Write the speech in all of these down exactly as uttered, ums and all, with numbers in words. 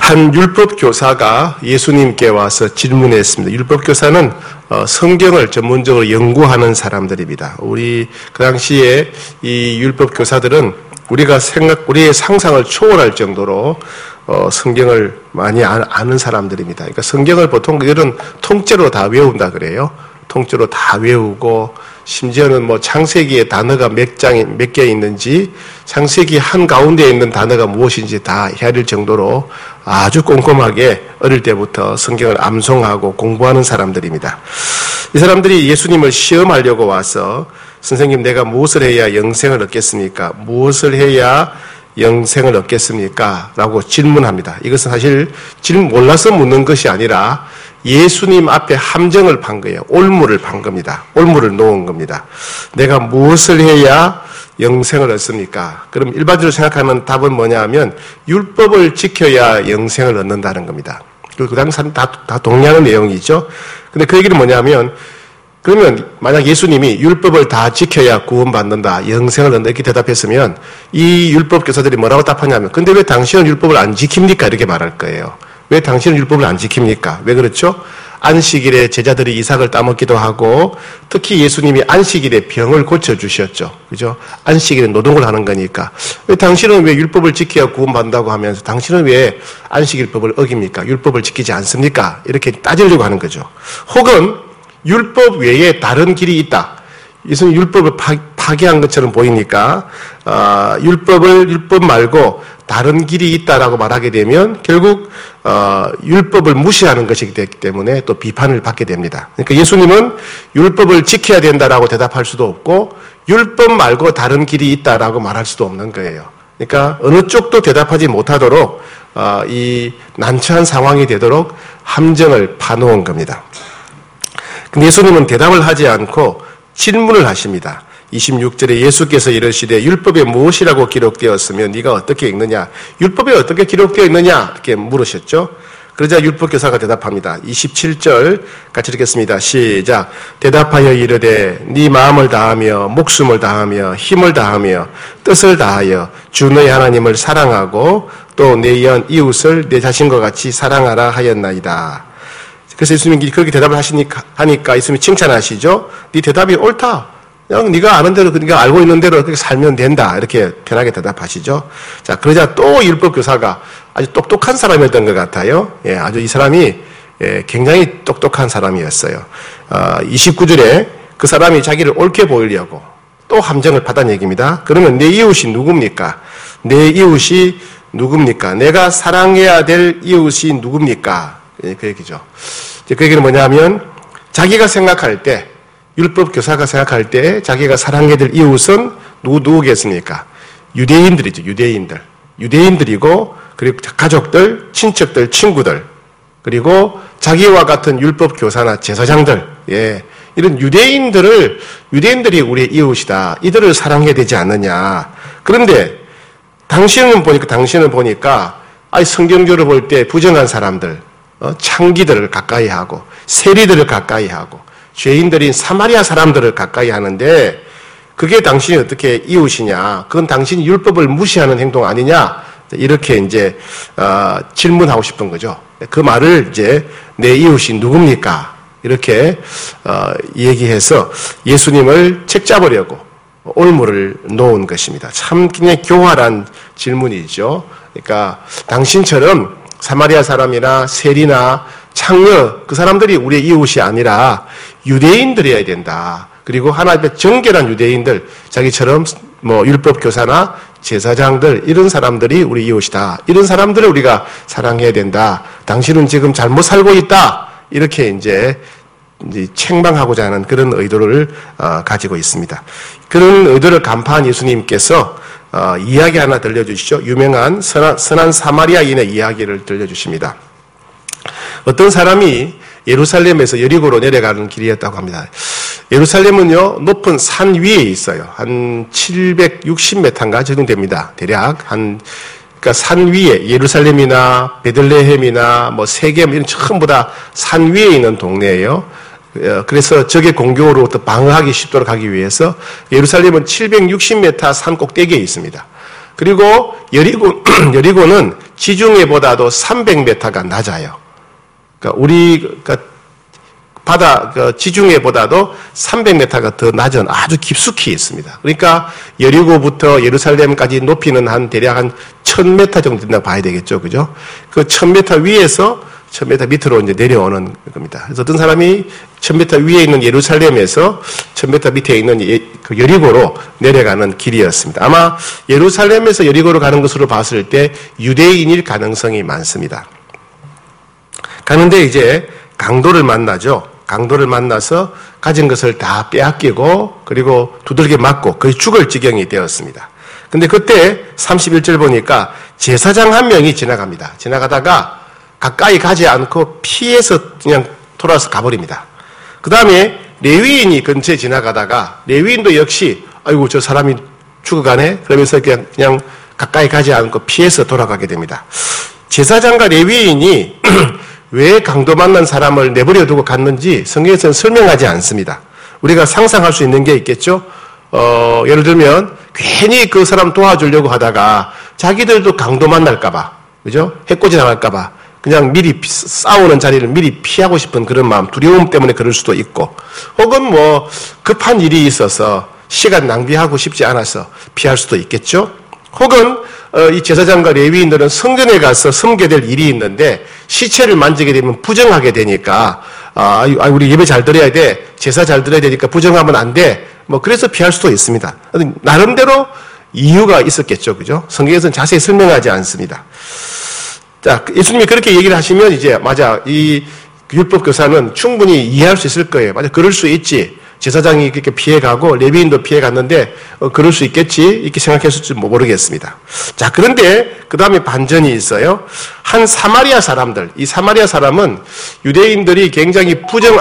한 율법교사가 예수님께 와서 질문했습니다. 율법교사는 성경을 전문적으로 연구하는 사람들입니다. 우리 그 당시에 이 율법교사들은 우리가 생각, 우리의 상상을 초월할 정도로 성경을 많이 아는 사람들입니다. 그러니까 성경을 보통 그들은 통째로 다 외운다 그래요. 통째로 다 외우고 심지어는 뭐 창세기에 단어가 몇 장이 몇 개 있는지 창세기 한 가운데 있는 단어가 무엇인지 다 헤아릴 정도로 아주 꼼꼼하게 어릴 때부터 성경을 암송하고 공부하는 사람들입니다. 이 사람들이 예수님을 시험하려고 와서 선생님 내가 무엇을 해야 영생을 얻겠습니까? 무엇을 해야 영생을 얻겠습니까? 라고 질문합니다. 이것은 사실 질문 몰라서 묻는 것이 아니라 예수님 앞에 함정을 판 거예요. 올무를 판 겁니다. 올무를 놓은 겁니다. 내가 무엇을 해야 영생을 얻습니까? 그럼 일반적으로 생각하는 답은 뭐냐 하면 율법을 지켜야 영생을 얻는다는 겁니다. 그 당시 사람 다, 다 동의하는 내용이죠. 근데 그 얘기는 뭐냐면 그러면 만약 예수님이 율법을 다 지켜야 구원받는다, 영생을 얻는다 이렇게 대답했으면 이 율법 교사들이 뭐라고 답하냐면 근데 왜 당신은 율법을 안 지킵니까? 이렇게 말할 거예요. 왜 당신은 율법을 안 지킵니까? 왜 그렇죠? 안식일에 제자들이 이삭을 따먹기도 하고 특히 예수님이 안식일에 병을 고쳐주셨죠. 그죠? 안식일에 노동을 하는 거니까. 왜 당신은 왜 율법을 지켜야 구원받는다고 하면서 당신은 왜 안식일법을 어깁니까? 율법을 지키지 않습니까? 이렇게 따지려고 하는 거죠. 혹은 율법 외에 다른 길이 있다. 예수님 율법을 파, 파괴한 것처럼 보이니까 어, 율법을 율법 말고 다른 길이 있다라고 말하게 되면 결국 어, 율법을 무시하는 것이기 때문에 또 비판을 받게 됩니다. 그러니까 예수님은 율법을 지켜야 된다라고 대답할 수도 없고 율법 말고 다른 길이 있다라고 말할 수도 없는 거예요. 그러니까 어느 쪽도 대답하지 못하도록 어, 이 난처한 상황이 되도록 함정을 파놓은 겁니다. 근데 예수님은 대답을 하지 않고 질문을 하십니다. 이십육 절에 예수께서 이르시되 율법에 무엇이라고 기록되었으면 네가 어떻게 읽느냐? 율법에 어떻게 기록되어 있느냐? 이렇게 물으셨죠. 그러자 율법교사가 대답합니다. 이십칠 절 같이 읽겠습니다. 시작. 대답하여 이르되 네 마음을 다하며 목숨을 다하며 힘을 다하며 뜻을 다하여 주 너의 하나님을 사랑하고 또 내 이웃을 내 자신과 같이 사랑하라 하였나이다. 그래서 예수님이 그렇게 대답을 하시니까 하니까 예수님이 칭찬하시죠. 네 대답이 옳다. 그냥 네가 아는 대로, 네가 알고 있는 대로 그렇게 살면 된다. 이렇게 편하게 대답하시죠. 자, 그러자 또 율법 교사가 아주 똑똑한 사람이었던 것 같아요. 예, 아주 이 사람이 예, 굉장히 똑똑한 사람이었어요. 어, 이십구 절에 그 사람이 자기를 옳게 보이려고 또 함정을 받은 얘기입니다. 그러면 내 이웃이 누굽니까? 내 이웃이 누굽니까? 내가 사랑해야 될 이웃이 누굽니까? 예, 그 얘기죠. 그 얘기는 뭐냐면 자기가 생각할 때 율법 교사가 생각할 때 자기가 사랑해야 될 이웃은 누구 누구겠습니까? 유대인들이죠. 유대인들. 유대인들이고 그리고 가족들, 친척들, 친구들 그리고 자기와 같은 율법 교사나 제사장들 예, 이런 유대인들을 유대인들이 우리의 이웃이다. 이들을 사랑해야 되지 않느냐. 그런데 당신은 보니까 당신은 보니까 아니 성경적으로 볼 때 부정한 사람들 어, 창기들을 가까이 하고 세리들을 가까이 하고 죄인들인 사마리아 사람들을 가까이 하는데 그게 당신이 어떻게 이웃이냐? 그건 당신이 율법을 무시하는 행동 아니냐? 이렇게 이제 어, 질문하고 싶은 거죠. 그 말을 이제 내 이웃이 누굽니까? 이렇게 어, 얘기해서 예수님을 책잡으려고 올무를 놓은 것입니다. 참 그냥 교활한 질문이죠. 그러니까 당신처럼 사마리아 사람이나 세리나 창녀 그 사람들이 우리의 이웃이 아니라 유대인들이어야 된다. 그리고 하나님의 정결한 유대인들 자기처럼 뭐 율법 교사나 제사장들 이런 사람들이 우리 이웃이다. 이런 사람들을 우리가 사랑해야 된다. 당신은 지금 잘못 살고 있다. 이렇게 이제 이제 책망하고자 하는 그런 의도를 어, 가지고 있습니다. 그런 의도를 간파한 예수님께서 어, 이야기 하나 들려주시죠. 유명한 선한, 선한 사마리아인의 이야기를 들려주십니다. 어떤 사람이 예루살렘에서 여리고로 내려가는 길이었다고 합니다. 예루살렘은요, 높은 산 위에 있어요. 한 칠백육십 미터인가 정도 됩니다. 대략. 한, 그러니까 산 위에, 예루살렘이나 베들레헴이나 뭐 세겜, 이런 전부 다 산 위에 있는 동네예요. 그래서 적의 공격으로부터 방어하기 쉽도록 하기 위해서 예루살렘은 칠백육십 미터 산 꼭대기에 있습니다. 그리고 여리고, 여리고는 지중해보다도 삼백 미터가 낮아요. 그러니까 우리 그러니까 바다 그 지중해보다도 삼백 미터가 더 낮은 아주 깊숙이 있습니다. 그러니까 여리고부터 예루살렘까지 높이는 한 대략 한 천 미터 정도 된다고 봐야 되겠죠, 그죠? 그 천 미터 위에서 천 미터 밑으로 이제 내려오는 겁니다. 그래서 어떤 사람이 천 미터 위에 있는 예루살렘에서 천 미터 밑에 있는 예, 그 여리고로 내려가는 길이었습니다. 아마 예루살렘에서 여리고로 가는 것으로 봤을 때 유대인일 가능성이 많습니다. 가는데 이제 강도를 만나죠. 강도를 만나서 가진 것을 다 빼앗기고 그리고 두들겨 맞고 거의 죽을 지경이 되었습니다. 근데 그때 삼십일 절 보니까 제사장 한 명이 지나갑니다. 지나가다가 가까이 가지 않고 피해서 그냥 돌아서 가버립니다. 그 다음에 레위인이 근처에 지나가다가 레위인도 역시 아이고 저 사람이 죽어가네 그러면서 그냥, 그냥 가까이 가지 않고 피해서 돌아가게 됩니다. 제사장과 레위인이 왜 강도 만난 사람을 내버려 두고 갔는지 성경에서는 설명하지 않습니다. 우리가 상상할 수 있는 게 있겠죠. 어, 예를 들면 괜히 그 사람 도와주려고 하다가 자기들도 강도 만날까봐, 그죠? 해코지 당할까봐 그냥 미리 싸우는 자리를 미리 피하고 싶은 그런 마음, 두려움 때문에 그럴 수도 있고, 혹은 뭐 급한 일이 있어서 시간 낭비하고 싶지 않아서 피할 수도 있겠죠. 혹은 어, 이 제사장과 레위인들은 성전에 가서 섬겨야 될 일이 있는데 시체를 만지게 되면 부정하게 되니까 아, 우리 예배 잘 드려야 돼, 제사 잘 드려야 되니까 부정하면 안 돼, 뭐 그래서 피할 수도 있습니다. 나름대로 이유가 있었겠죠, 그죠? 성경에서는 자세히 설명하지 않습니다. 자, 예수님이 그렇게 얘기를 하시면 이제 맞아, 이 율법 교사는 충분히 이해할 수 있을 거예요. 맞아, 그럴 수 있지. 제사장이 그렇게 피해가고 레위인도 피해갔는데 어, 그럴 수 있겠지 이렇게 생각했을지 모르겠습니다. 자, 그런데 그 다음에 반전이 있어요. 한 사마리아 사람들, 이 사마리아 사람은 유대인들이 굉장히 부정,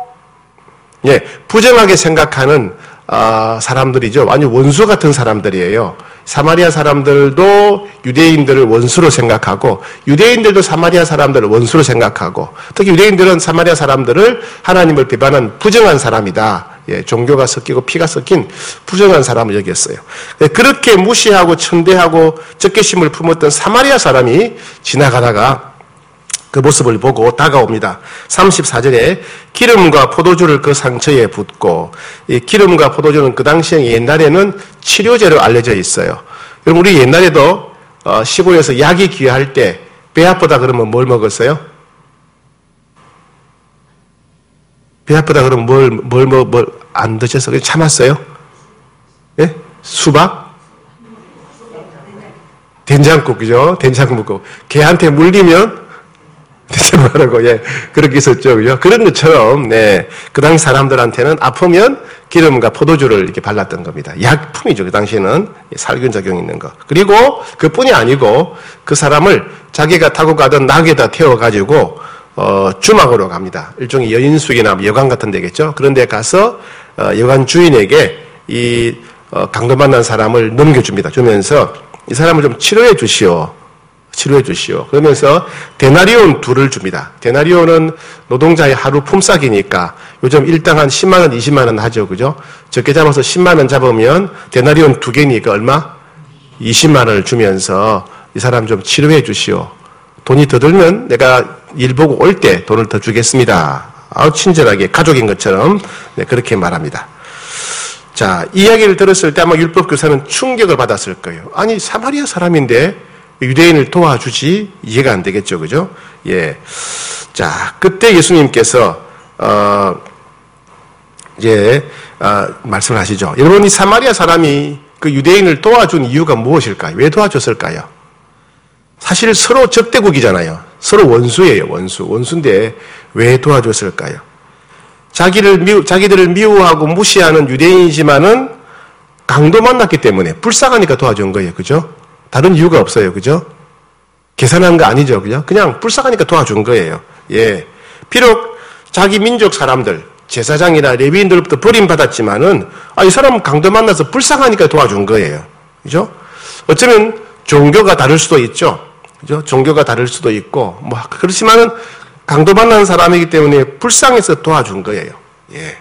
예, 부정하게 생각하는 아, 사람들이죠. 완전 원수 같은 사람들이에요. 사마리아 사람들도 유대인들을 원수로 생각하고 유대인들도 사마리아 사람들을 원수로 생각하고 특히 유대인들은 사마리아 사람들을 하나님을 배반한 부정한 사람이다. 예, 종교가 섞이고 피가 섞인 부정한 사람을 여겼어요. 그렇게 무시하고 천대하고 적개심을 품었던 사마리아 사람이 지나가다가 그 모습을 보고 다가옵니다. 삼십사 절에 기름과 포도주를 그 상처에 붓고, 이 기름과 포도주는 그 당시에 옛날에는 치료제로 알려져 있어요. 여러분, 우리 옛날에도 어, 시골에서 약이 귀할 때 배 아프다 그러면 뭘 먹었어요? 배 아프다 그러면 뭘, 뭘, 뭘, 뭘 안 드셔서 그냥 참았어요? 예? 수박? 된장국, 그죠? 된장국. 개한테 물리면 말하고, 예, 그렇게 있었죠, 그죠? 그런 것처럼, 네, 그 당시 사람들한테는 아프면 기름과 포도주를 이렇게 발랐던 겁니다. 약품이죠, 그 당시에는. 살균 작용 있는 거. 그리고 그뿐이 아니고 그 사람을 자기가 타고 가던 낙에다 태워가지고, 어, 주막으로 갑니다. 일종의 여인숙이나 여관 같은 데겠죠? 그런 데 가서, 어, 여관 주인에게 이, 어, 강도 만난 사람을 넘겨줍니다. 주면서 이 사람을 좀 치료해 주시오. 치료해 주시오. 그러면서 데나리온 둘을 줍니다. 데나리온은 노동자의 하루 품삯이니까 요즘 일당 한 십만 원, 이십만 원 하죠. 그죠? 적게 잡아서 십만 원 잡으면 데나리온 두 개니까 얼마? 이십만 원을 주면서 이 사람 좀 치료해 주시오. 돈이 더 들면 내가 일 보고 올 때 돈을 더 주겠습니다. 아주 친절하게 가족인 것처럼 네, 그렇게 말합니다. 자, 이 이야기를 들었을 때 아마 율법교사는 충격을 받았을 거예요. 아니, 사마리아 사람인데 유대인을 도와주지? 이해가 안 되겠죠, 그죠? 예. 자, 그때 예수님께서, 어, 이제, 어, 말씀을 하시죠. 여러분, 이 사마리아 사람이 그 유대인을 도와준 이유가 무엇일까요? 왜 도와줬을까요? 사실 서로 적대국이잖아요. 서로 원수예요, 원수. 원수인데 왜 도와줬을까요? 자기를 미, 자기들을 미워하고 무시하는 유대인이지만은 강도 만났기 때문에 불쌍하니까 도와준 거예요, 그죠? 다른 이유가 없어요. 그죠? 계산한 거 아니죠. 그죠? 그냥 불쌍하니까 도와준 거예요. 예. 비록 자기 민족 사람들, 제사장이나 레위인들로부터 버림받았지만은, 아, 이 사람 강도 만나서 불쌍하니까 도와준 거예요. 그죠? 어쩌면 종교가 다를 수도 있죠. 그죠? 종교가 다를 수도 있고, 뭐, 그렇지만은 강도 만난 사람이기 때문에 불쌍해서 도와준 거예요. 예.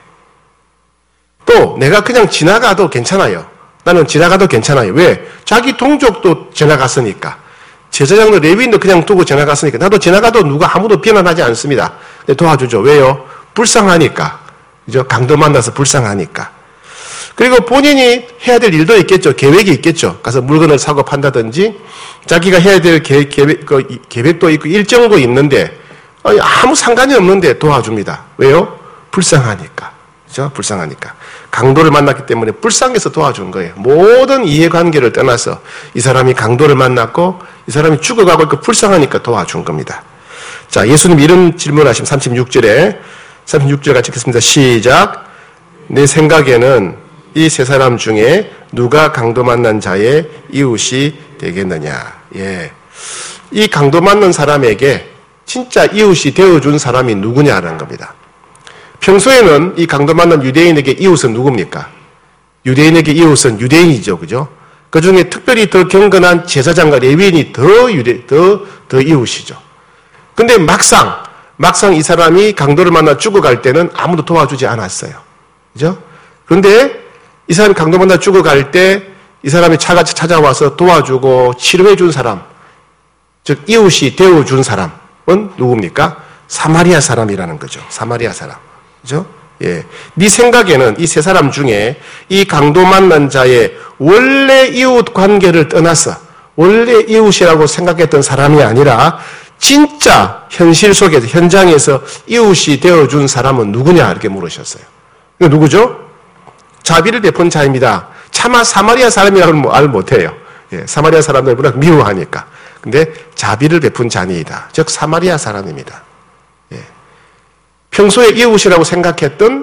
또, 내가 그냥 지나가도 괜찮아요. 나는 지나가도 괜찮아요. 왜? 자기 동족도 지나갔으니까. 제사장도 레위인도 그냥 두고 지나갔으니까 나도 지나가도 누가 아무도 비난하지 않습니다. 도와주죠. 왜요? 불쌍하니까. 그죠? 강도 만나서 불쌍하니까. 그리고 본인이 해야 될 일도 있겠죠. 계획이 있겠죠. 가서 물건을 사고 판다든지 자기가 해야 될 계획, 계획, 계획도 있고 일정도 있는데 아무 상관이 없는데 도와줍니다. 왜요? 불쌍하니까. 그죠? 불쌍하니까. 강도를 만났기 때문에 불쌍해서 도와준 거예요. 모든 이해관계를 떠나서 이 사람이 강도를 만났고 이 사람이 죽어가고 있고 불쌍하니까 도와준 겁니다. 자, 예수님 이런 질문하시면 삼십육 절에 삼십육 절 같이 읽겠습니다. 시작. 내 생각에는 이 세 사람 중에 누가 강도 만난 자의 이웃이 되겠느냐. 예. 이 강도 만난 사람에게 진짜 이웃이 되어준 사람이 누구냐라는 겁니다. 평소에는 이 강도 만난 유대인에게 이웃은 누굽니까? 유대인에게 이웃은 유대인이죠. 그죠? 그 중에 특별히 더 경건한 제사장과 레위인이 더 유대, 더, 더 이웃이죠. 근데 막상, 막상 이 사람이 강도를 만나 죽어갈 때는 아무도 도와주지 않았어요. 그죠? 그런데 이 사람이 강도 만나 죽어갈 때 이 사람이 차같이 찾아와서 도와주고 치료해준 사람, 즉, 이웃이 되어준 사람은 누굽니까? 사마리아 사람이라는 거죠. 사마리아 사람. 그죠? 예. 네 생각에는 이 세 사람 중에 이 강도 만난 자의 원래 이웃 관계를 떠나서 원래 이웃이라고 생각했던 사람이 아니라 진짜 현실 속에서 현장에서 이웃이 되어준 사람은 누구냐 이렇게 물으셨어요. 누구죠? 자비를 베푼 자입니다. 차마 사마리아 사람이라고는 말 못해요. 예. 사마리아 사람들보다 미워하니까. 근데 자비를 베푼 자니이다. 즉 사마리아 사람입니다. 예. 평소에 이웃이라고 생각했던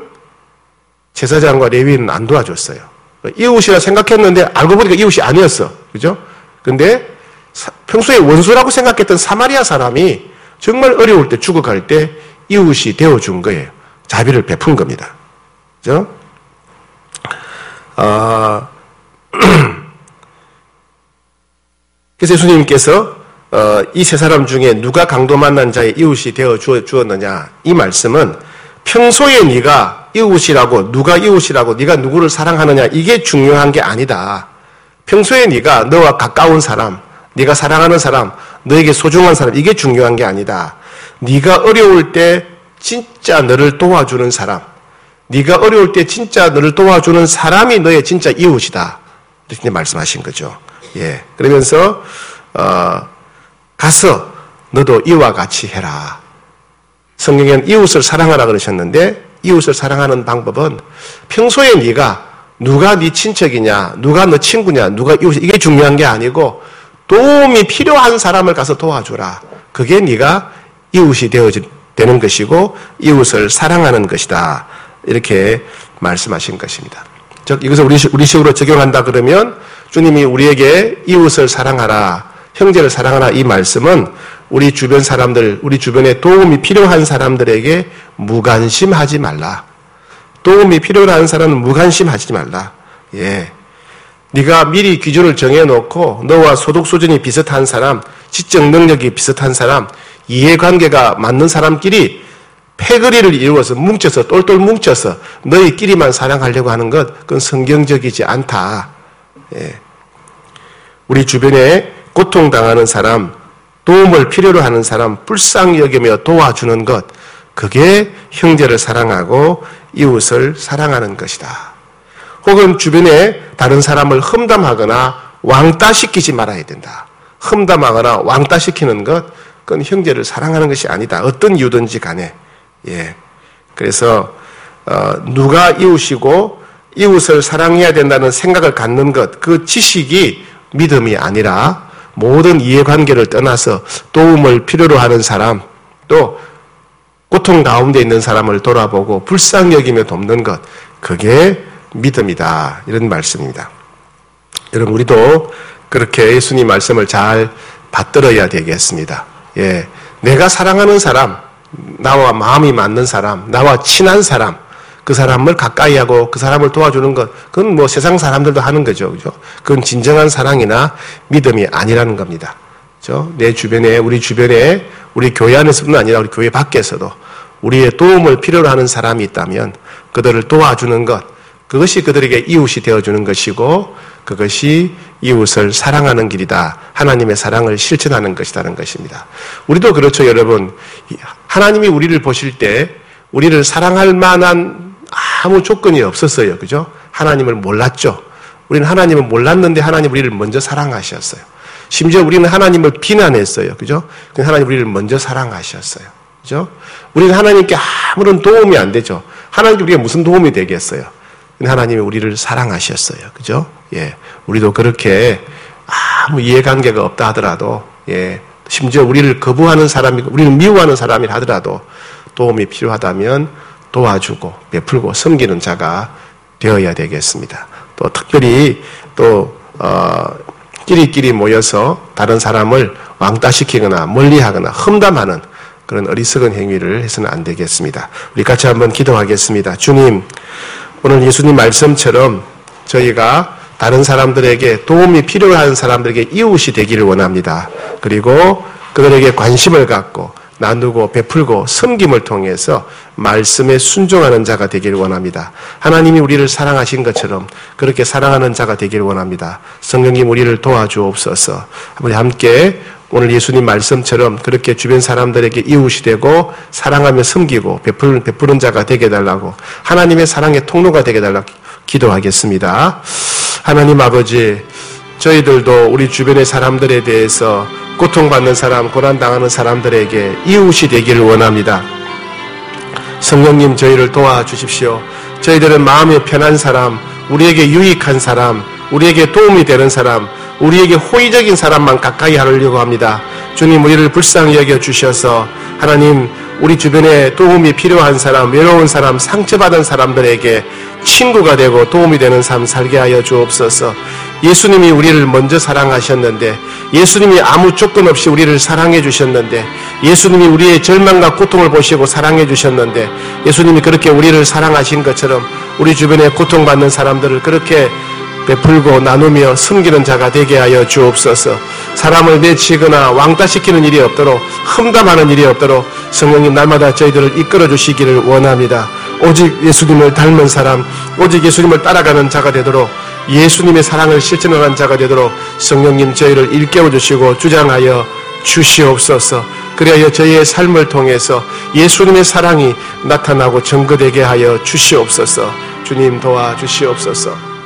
제사장과 레위인은 안 도와줬어요. 이웃이라 생각했는데 알고 보니까 이웃이 아니었어. 그죠? 근데 평소에 원수라고 생각했던 사마리아 사람이 정말 어려울 때 죽어갈 때 이웃이 되어준 거예요. 자비를 베푼 겁니다. 그죠? 아, 그래서 예수님께서 어, 이 세 사람 중에 누가 강도 만난 자의 이웃이 되어 주었느냐 이 말씀은 평소에 네가 이웃이라고 누가 이웃이라고 네가 누구를 사랑하느냐 이게 중요한 게 아니다. 평소에 네가 너와 가까운 사람, 네가 사랑하는 사람, 너에게 소중한 사람 이게 중요한 게 아니다. 네가 어려울 때 진짜 너를 도와주는 사람, 네가 어려울 때 진짜 너를 도와주는 사람이 너의 진짜 이웃이다. 이렇게 말씀하신 거죠. 예, 그러면서 어, 가서 너도 이와 같이 해라. 성경에는 이웃을 사랑하라 그러셨는데 이웃을 사랑하는 방법은 평소에 네가 누가 네 친척이냐, 누가 너 친구냐, 누가 이웃 이게 중요한 게 아니고 도움이 필요한 사람을 가서 도와주라. 그게 네가 이웃이 되어 되는 것이고 이웃을 사랑하는 것이다. 이렇게 말씀하신 것입니다. 즉 이것을 우리 우리식으로 적용한다 그러면 주님이 우리에게 이웃을 사랑하라, 형제를 사랑하라 이 말씀은 우리 주변 사람들, 우리 주변에 도움이 필요한 사람들에게 무관심하지 말라. 도움이 필요한 사람은 무관심하지 말라. 예, 네가 미리 기준을 정해놓고 너와 소득 수준이 비슷한 사람, 지적 능력이 비슷한 사람, 이해관계가 맞는 사람끼리 패거리를 이루어서 뭉쳐서 똘똘 뭉쳐서 너희끼리만 사랑하려고 하는 것 그건 성경적이지 않다. 예. 우리 주변에 고통당하는 사람, 도움을 필요로 하는 사람 불쌍히 여기며 도와주는 것 그게 형제를 사랑하고 이웃을 사랑하는 것이다. 혹은 주변에 다른 사람을 험담하거나 왕따시키지 말아야 된다. 험담하거나 왕따시키는 것 그건 형제를 사랑하는 것이 아니다. 어떤 이유든지 간에. 예. 그래서 어, 누가 이웃이고 이웃을 사랑해야 된다는 생각을 갖는 것, 그 지식이 믿음이 아니라 모든 이해관계를 떠나서 도움을 필요로 하는 사람, 또 고통 가운데 있는 사람을 돌아보고 불쌍히 여기며 돕는 것, 그게 믿음이다. 이런 말씀입니다. 여러분 우리도 그렇게 예수님 말씀을 잘 받들어야 되겠습니다. 예, 내가 사랑하는 사람, 나와 마음이 맞는 사람, 나와 친한 사람, 그 사람을 가까이 하고 그 사람을 도와주는 것, 그건 뭐 세상 사람들도 하는 거죠. 그죠? 그건 진정한 사랑이나 믿음이 아니라는 겁니다. 그죠? 내 주변에, 우리 주변에, 우리 교회 안에서뿐만 아니라 우리 교회 밖에서도 우리의 도움을 필요로 하는 사람이 있다면 그들을 도와주는 것, 그것이 그들에게 이웃이 되어주는 것이고 그것이 이웃을 사랑하는 길이다. 하나님의 사랑을 실천하는 것이라는 것입니다. 우리도 그렇죠, 여러분. 하나님이 우리를 보실 때 우리를 사랑할 만한 아무 조건이 없었어요. 그죠? 하나님을 몰랐죠. 우리는 하나님을 몰랐는데 하나님 우리를 먼저 사랑하셨어요. 심지어 우리는 하나님을 비난했어요. 그죠? 근데 하나님 우리를 먼저 사랑하셨어요. 그죠? 우리는 하나님께 아무런 도움이 안 되죠. 하나님께 우리가 무슨 도움이 되겠어요? 근데 하나님이 우리를 사랑하셨어요. 그죠? 예. 우리도 그렇게 아무 이해관계가 없다 하더라도, 예. 심지어 우리를 거부하는 사람이, 우리를 미워하는 사람이 하더라도 도움이 필요하다면 도와주고 베풀고 섬기는 자가 되어야 되겠습니다. 또 특별히 또, 어, 끼리끼리 모여서 다른 사람을 왕따시키거나 멀리하거나 험담하는 그런 어리석은 행위를 해서는 안 되겠습니다. 우리 같이 한번 기도하겠습니다. 주님, 오늘 예수님 말씀처럼 저희가 다른 사람들에게 도움이 필요한 사람들에게 이웃이 되기를 원합니다. 그리고 그들에게 관심을 갖고 나누고 베풀고 섬김을 통해서 말씀에 순종하는 자가 되기를 원합니다. 하나님이 우리를 사랑하신 것처럼 그렇게 사랑하는 자가 되기를 원합니다. 성령님 우리를 도와주옵소서. 우리 함께 오늘 예수님 말씀처럼 그렇게 주변 사람들에게 이웃이 되고 사랑하며 섬기고 베푸는, 베푸는 자가 되게 해달라고 하나님의 사랑의 통로가 되게 해달라고 기도하겠습니다. 하나님 아버지, 저희들도 우리 주변의 사람들에 대해서 고통받는 사람, 고난당하는 사람들에게 이웃이 되기를 원합니다. 성령님 저희를 도와주십시오. 저희들은 마음이 편한 사람, 우리에게 유익한 사람, 우리에게 도움이 되는 사람, 우리에게 호의적인 사람만 가까이 하려고 합니다. 주님 우리를 불쌍히 여겨주셔서 하나님 우리 주변에 도움이 필요한 사람, 외로운 사람, 상처받은 사람들에게 친구가 되고 도움이 되는 삶 살게 하여 주옵소서. 예수님이 우리를 먼저 사랑하셨는데, 예수님이 아무 조건 없이 우리를 사랑해 주셨는데, 예수님이 우리의 절망과 고통을 보시고 사랑해 주셨는데, 예수님이 그렇게 우리를 사랑하신 것처럼 우리 주변에 고통받는 사람들을 그렇게 베풀고 나누며 섬기는 자가 되게 하여 주옵소서. 사람을 내치거나 왕따시키는 일이 없도록, 험담하는 일이 없도록 성령님 날마다 저희들을 이끌어 주시기를 원합니다. 오직 예수님을 닮은 사람, 오직 예수님을 따라가는 자가 되도록, 예수님의 사랑을 실천하는 자가 되도록 성령님 저희를 일깨워 주시고 주장하여 주시옵소서. 그리하여 저희의 삶을 통해서 예수님의 사랑이 나타나고 증거되게 하여 주시옵소서. 주님 도와주시옵소서.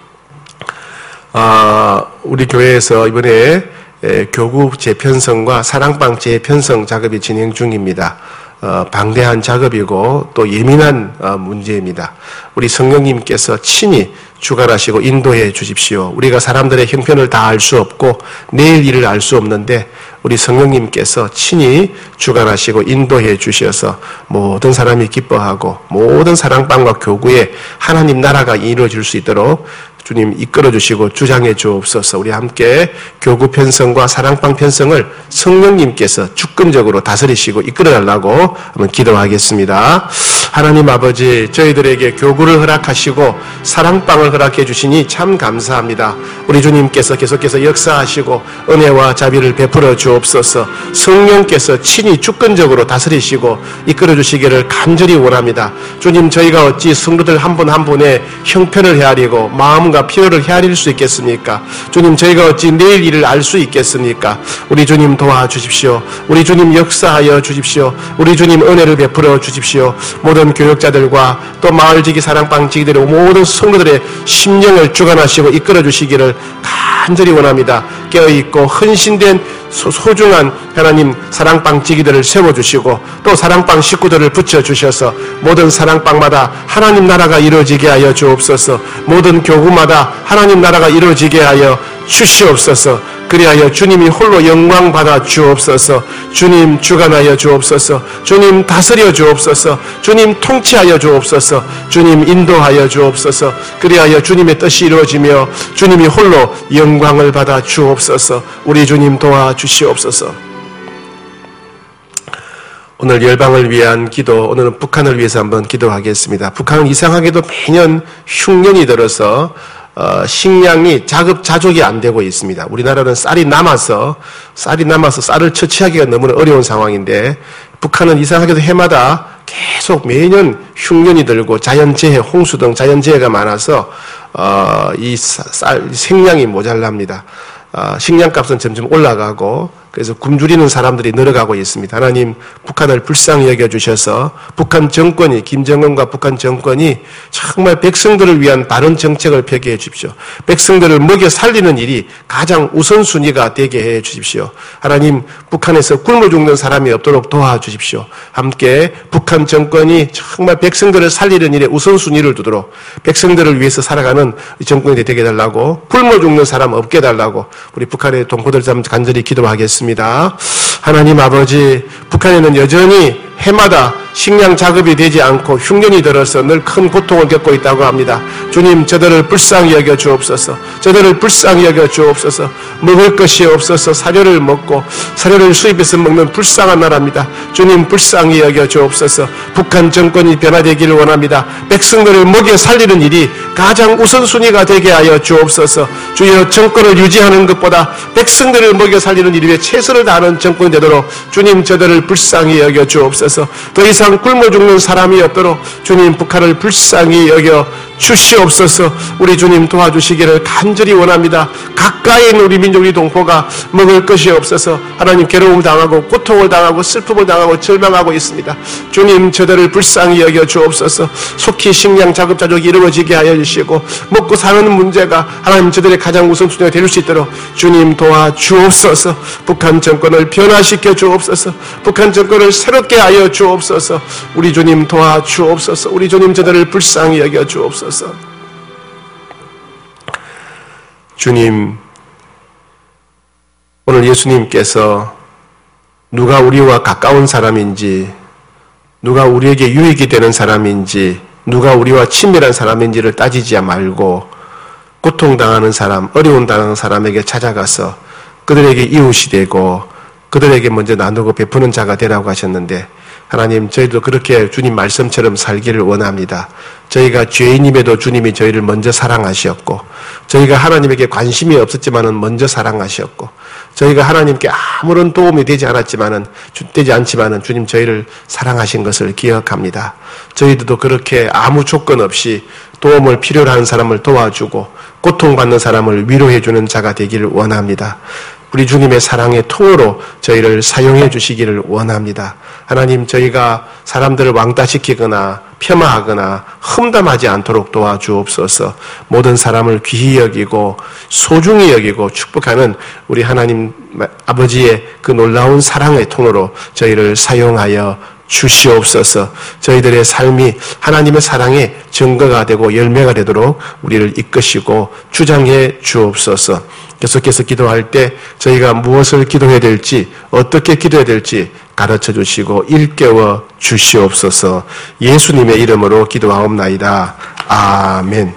아, 우리 교회에서 이번에 에, 교구 재편성과 사랑방 재편성 작업이 진행 중입니다. 어, 방대한 작업이고 또 예민한 어, 문제입니다. 우리 성령님께서 친히 주관하시고 인도해 주십시오. 우리가 사람들의 형편을 다 알 수 없고 내일 일을 알 수 없는데 우리 성령님께서 친히 주관하시고 인도해 주셔서 모든 사람이 기뻐하고 모든 사랑방과 교구에 하나님 나라가 이루어질 수 있도록 주님 이끌어 주시고 주장해 주옵소서. 우리 함께 교구 편성과 사랑방 편성을 성령님께서 주권적으로 다스리시고 이끌어 달라고 한번 기도하겠습니다. 하나님 아버지, 저희들에게 교구를 허락하시고 사랑방을 허락해 주시니 참 감사합니다. 우리 주님께서 계속해서 역사하시고 은혜와 자비를 베풀어 주옵소서. 성령께서 친히 주권적으로 다스리시고 이끌어 주시기를 간절히 원합니다. 주님, 저희가 어찌 성도들 한 분 한 분의 형편을 헤아리고 마음과 필요를 헤아릴 수 있겠습니까? 주님, 저희가 어찌 내일 일을 알 수 있겠습니까? 우리 주님 도와주십시오. 우리 주님 역사하여 주십시오. 우리 주님 은혜를 베풀어 주십시오. 모든 교역자들과 또 마을지기 사랑방지기들의 모든 성도들의 심령을 주관하시고 이끌어 주시기를 간절히 원합니다. 깨어있고 헌신된 소중한 하나님 사랑방지기들을 세워주시고 또 사랑방 식구들을 붙여주셔서 모든 사랑방마다 하나님 나라가 이루어지게 하여 주옵소서. 모든 교구마다 하나님 나라가 이루어지게 하여 주시옵소서. 그리하여 주님이 홀로 영광 받아 주옵소서. 주님 주관하여 주옵소서. 주님 다스려 주옵소서. 주님 통치하여 주옵소서. 주님 인도하여 주옵소서. 그리하여 주님의 뜻이 이루어지며 주님이 홀로 영광을 받아 주옵소서. 우리 주님 도와주시옵소서. 오늘 열방을 위한 기도, 오늘은 북한을 위해서 한번 기도하겠습니다. 북한은 이상하게도 매년 흉년이 들어서 어, 식량이 자급자족이 안 되고 있습니다. 우리나라는 쌀이 남아서 쌀이 남아서 쌀을 처치하기가 너무나 어려운 상황인데 북한은 이상하게도 해마다 계속 매년 흉년이 들고 자연재해, 홍수 등 자연재해가 많아서 어, 이 쌀 생량이 모자랍니다. 어, 식량값은 점점 올라가고 그래서 굶주리는 사람들이 늘어가고 있습니다. 하나님 북한을 불쌍히 여겨주셔서 북한 정권이 김정은과 북한 정권이 정말 백성들을 위한 바른 정책을 펴게 해주십시오. 백성들을 먹여 살리는 일이 가장 우선순위가 되게 해주십시오. 하나님 북한에서 굶어 죽는 사람이 없도록 도와주십시오. 함께 북한 정권이 정말 백성들을 살리는 일에 우선순위를 두도록 백성들을 위해서 살아가는 정권이 되게 해달라고 굶어 죽는 사람 없게 해달라고 우리 북한의 동포들 간절히 기도하겠습니다. 하나님 아버지, 북한에는 여전히 해마다 식량 자급이 되지 않고 흉년이 들어서 늘 큰 고통을 겪고 있다고 합니다. 주님, 저들을 불쌍히 여겨 주옵소서. 저들을 불쌍히 여겨 주옵소서. 먹을 것이 없어서 사료를 먹고 사료를 수입해서 먹는 불쌍한 나라입니다. 주님, 불쌍히 여겨 주옵소서. 북한 정권이 변화되기를 원합니다. 백성들을 먹여 살리는 일이 가장 우선순위가 되게 하여 주옵소서. 주여, 정권을 유지하는 것보다 백성들을 먹여 살리는 일에 최선을 다하는 정권이 되도록 주님, 저들을 불쌍히 여겨 주옵소서. 더 이상 굶어 죽는 사람이 없도록 주님, 북한을 불쌍히 여겨 주시옵소서. 우리 주님 도와주시기를 간절히 원합니다. 가까이 있는 우리 민족, 우리 동포가 먹을 것이 없어서 하나님 괴로움을 당하고 고통을 당하고 슬픔을 당하고 절망하고 있습니다. 주님, 저들을 불쌍히 여겨 주옵소서. 속히 식량 자급자족이 이루어지게 하여 주시고 먹고 사는 문제가 하나님 저들의 가장 우선순위가 될 수 있도록 주님 도와주옵소서. 북한 정권을 변화시켜 주옵소서. 북한 정권을 새롭게 하여 주옵소서. 우리 주님 도와주옵소서. 우리 주님 저들을 불쌍히 여겨 주옵소서. 주님, 오늘 예수님께서 누가 우리와 가까운 사람인지, 누가 우리에게 유익이 되는 사람인지, 누가 우리와 친밀한 사람인지를 따지지 말고 고통당하는 사람, 어려움 당하는 사람에게 찾아가서 그들에게 이웃이 되고 그들에게 먼저 나누고 베푸는 자가 되라고 하셨는데, 하나님, 저희도 그렇게 주님 말씀처럼 살기를 원합니다. 저희가 죄인임에도 주님이 저희를 먼저 사랑하셨고, 저희가 하나님에게 관심이 없었지만은 먼저 사랑하셨고, 저희가 하나님께 아무런 도움이 되지 않았지만은, 되지 않지만은 주님 저희를 사랑하신 것을 기억합니다. 저희들도 그렇게 아무 조건 없이 도움을 필요로 하는 사람을 도와주고, 고통받는 사람을 위로해주는 자가 되기를 원합니다. 우리 주님의 사랑의 통으로 저희를 사용해 주시기를 원합니다. 하나님, 저희가 사람들을 왕따시키거나 폄하하거나 험담하지 않도록 도와주옵소서. 모든 사람을 귀히 여기고 소중히 여기고 축복하는 우리 하나님 아버지의 그 놀라운 사랑의 통으로 저희를 사용하여 주시옵소서. 저희들의 삶이 하나님의 사랑의 증거가 되고 열매가 되도록 우리를 이끄시고 주장해 주옵소서. 계속해서 기도할 때 저희가 무엇을 기도해야 될지, 어떻게 기도해야 될지 가르쳐 주시고 일깨워 주시옵소서. 예수님의 이름으로 기도하옵나이다. 아멘.